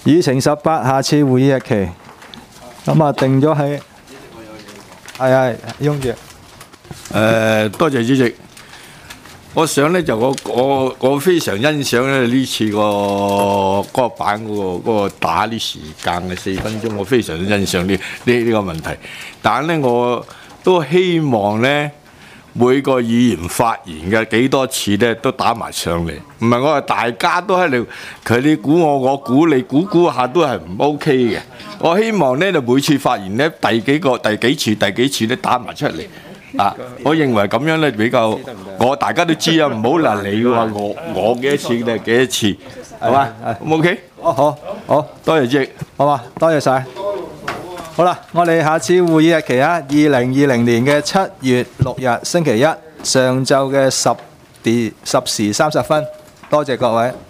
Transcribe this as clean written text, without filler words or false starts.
議程18，下次會議日期。咁啊，定咗喺係雍住。 多謝主席。我想咧就我非常欣賞咧呢次嗰個版嗰個打啲時間嘅4分鐘，我非常欣賞呢個問題。但係咧我都希望咧每個議員發言嘅幾多次咧都打埋上嚟，唔係我話大家都喺度佢你估我估你估下都係唔 OK 嘅。我希望咧就每次發言咧第幾次咧打埋出嚟。我認為咁樣咧比較，大家都知啊，唔好嗱你話我幾多次定係幾多次，係嘛？咁 OK？ 好， 多謝主席， 好嘛，多謝晒。好啦，我哋下次會議日期啊，2020年嘅7月6日星期一上晝嘅10時30分，多謝各位。